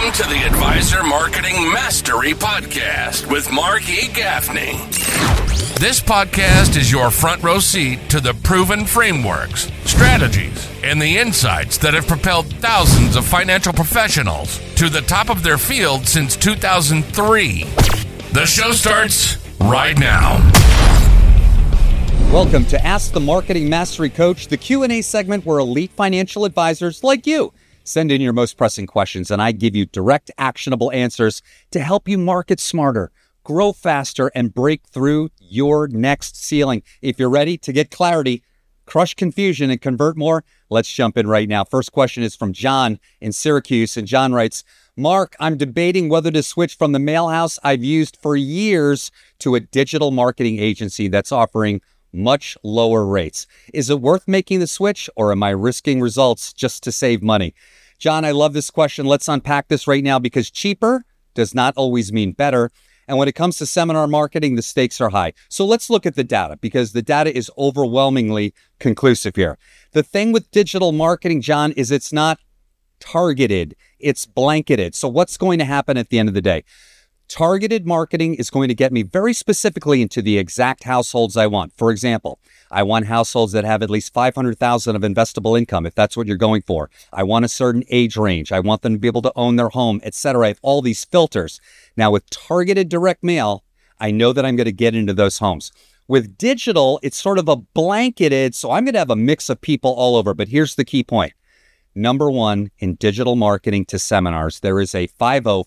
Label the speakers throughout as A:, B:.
A: Welcome to the Advisor Marketing Mastery Podcast with Mark E. Gaffney. This podcast is your front row seat to the proven frameworks, strategies, and the insights that have propelled thousands of financial professionals to the top of their field since 2003. The show starts right now.
B: Welcome to Ask the Marketing Mastery Coach, the Q&A segment where elite financial advisors like you send in your most pressing questions, and I give you direct, actionable answers to help you market smarter, grow faster, and break through your next ceiling. If you're ready to get clarity, crush confusion, and convert more, let's jump in right now. First question is from John in Syracuse, and John writes, Mark, I'm debating whether to switch from the mail house I've used for years to a digital marketing agency that's offering much lower rates. Is it worth making the switch, or am I risking results just to save money? John, I love this question. Let's unpack this right now, because cheaper does not always mean better. And when it comes to seminar marketing, the stakes are high. So let's look at the data, because the data is overwhelmingly conclusive here. The thing with digital marketing, John, is it's not targeted, it's blanketed. So what's going to happen at the end of the day? Targeted marketing is going to get me very specifically into the exact households I want. For example, I want households that have at least $500,000 of investable income, if that's what you're going for. I want a certain age range. I want them to be able to own their home, etc. I have all these filters. Now, with targeted direct mail, I know that I'm going to get into those homes. With digital, it's sort of a blanketed, so I'm going to have a mix of people all over. But here's the key point. Number one, in digital marketing to seminars, there is a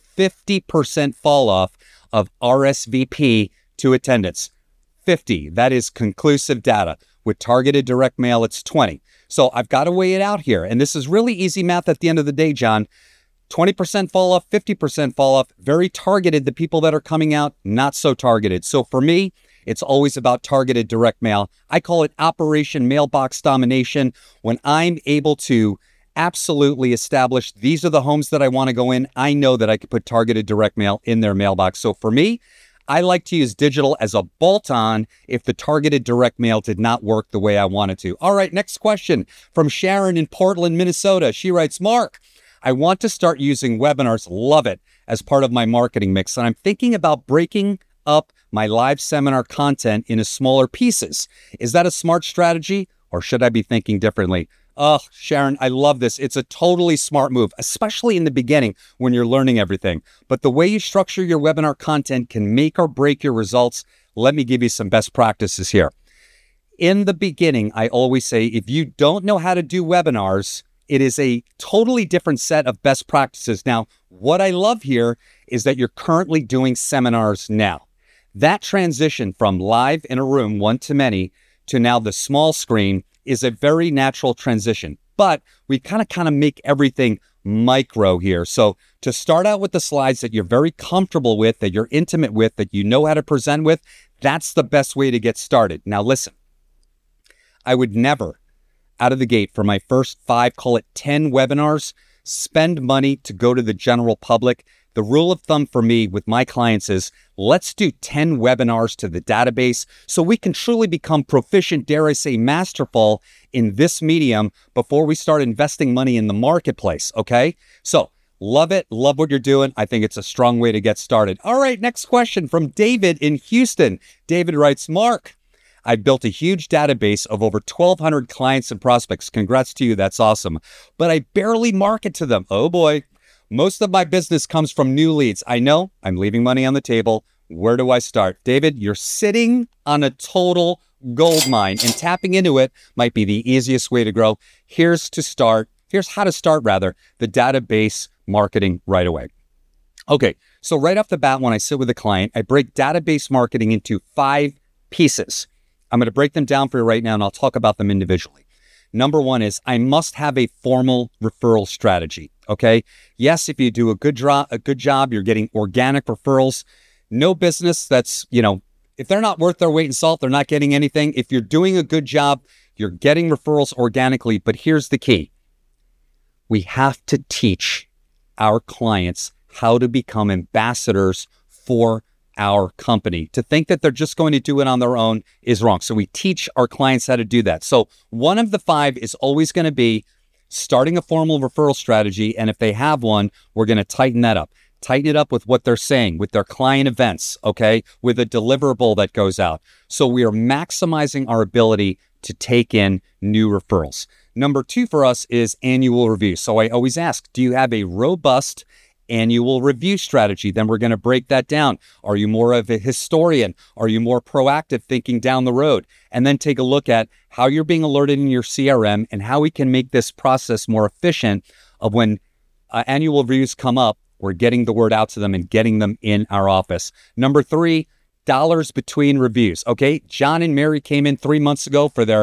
B: 50% fall off of RSVP to attendance. 50, that is conclusive data. With targeted direct mail, it's 20. So I've got to weigh it out here. And this is really easy math at the end of the day, John. 20% fall off, 50% fall off, very targeted. The people that are coming out, not so targeted. So for me, it's always about targeted direct mail. I call it Operation Mailbox Domination. When I'm able to absolutely establish these are the homes that I want to go in, I know that I could put targeted direct mail in their mailbox. So for me, I like to use digital as a bolt-on if the targeted direct mail did not work the way I wanted to. All right, next question from Sharon in Portland, Minnesota. She writes, Mark, I want to start using webinars, love it, as part of my marketing mix. And I'm thinking about breaking up my live seminar content into smaller pieces. Is that a smart strategy, or should I be thinking differently? Oh, Sharon, I love this. It's a totally smart move, especially in the beginning when you're learning everything. But the way you structure your webinar content can make or break your results. Let me give you some best practices here. In the beginning, I always say, if you don't know how to do webinars, it is a totally different set of best practices. Now, what I love here is that you're currently doing seminars now. That transition from live in a room, one-to-many, to now the small screen is a very natural transition, but we kind of make everything micro here. So to start out with the slides that you're very comfortable with, that you're intimate with, that you know how to present with, that's the best way to get started. Now listen, I would never, out of the gate for my first 5, call it 10 webinars, spend money to go to the general public. The rule of thumb for me with my clients is let's do 10 webinars to the database so we can truly become proficient, dare I say, masterful in this medium before we start investing money in the marketplace, okay? So love it. Love what you're doing. I think it's a strong way to get started. All right, next question from David in Houston. David writes, Mark, I built a huge database of over 1,200 clients and prospects. Congrats to you. That's awesome. But I barely market to them. Oh boy. Most of my business comes from new leads. I know I'm leaving money on the table. Where do I start? David, you're sitting on a total gold mine, and tapping into it might be the easiest way to grow. Here's how to start, the database marketing right away. Okay, so right off the bat, when I sit with a client, I break database marketing into 5 pieces. I'm going to break them down for you right now, and I'll talk about them individually. Number one is I must have a formal referral strategy. Okay. Yes, if you do a good job, you're getting organic referrals. No business that's, if they're not worth their weight in salt, they're not getting anything. If you're doing a good job, you're getting referrals organically. But here's the key. We have to teach our clients how to become ambassadors for our company. To think that they're just going to do it on their own is wrong. So we teach our clients how to do that. So one of the 5 is always going to be starting a formal referral strategy. And if they have one, we're going to tighten that up. Tighten it up with what they're saying, with their client events, okay, with a deliverable that goes out. So we are maximizing our ability to take in new referrals. Number 2 for us is annual review. So I always ask, do you have a robust annual review strategy? Then we're going to break that down. Are you more of a historian? Are you more proactive thinking down the road? And then take a look at how you're being alerted in your CRM and how we can make this process more efficient of when annual reviews come up, we're getting the word out to them and getting them in our office. Number 3, dollars between reviews. Okay, John and Mary came in 3 months ago for their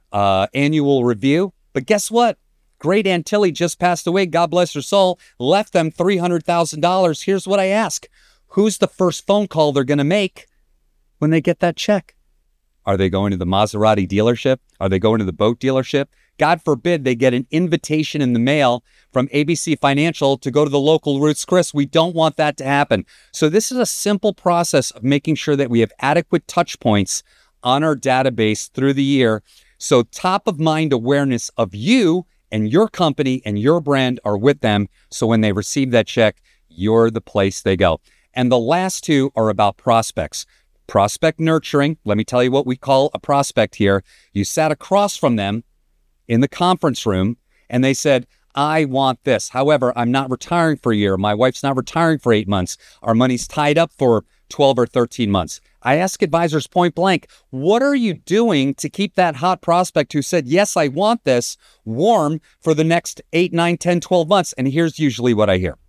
B: annual review. But guess what? Great Aunt Tilly just passed away. God bless her soul. Left them $300,000. Here's what I ask. Who's the first phone call they're going to make when they get that check? Are they going to the Maserati dealership? Are they going to the boat dealership? God forbid they get an invitation in the mail from ABC Financial to go to the local Ruth's Chris. We don't want that to happen. So this is a simple process of making sure that we have adequate touch points on our database through the year. So top of mind awareness of you and your company and your brand are with them. So when they receive that check, you're the place they go. And the last 2 are about prospects. Prospect nurturing. Let me tell you what we call a prospect here. You sat across from them in the conference room and they said, I want this. However, I'm not retiring for a year. My wife's not retiring for 8 months. Our money's tied up for 12 or 13 months. I ask advisors point blank, what are you doing to keep that hot prospect who said, yes, I want this, warm for the next 8, 9, 10, 12 months? And here's usually what I hear.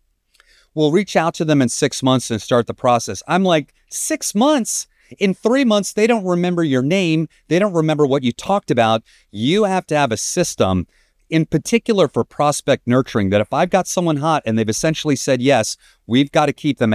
B: We'll reach out to them in 6 months and start the process. I'm like, 6 months? In 3 months, they don't remember your name. They don't remember what you talked about. You have to have a system, in particular for prospect nurturing, that if I've got someone hot and they've essentially said yes, we've got to keep them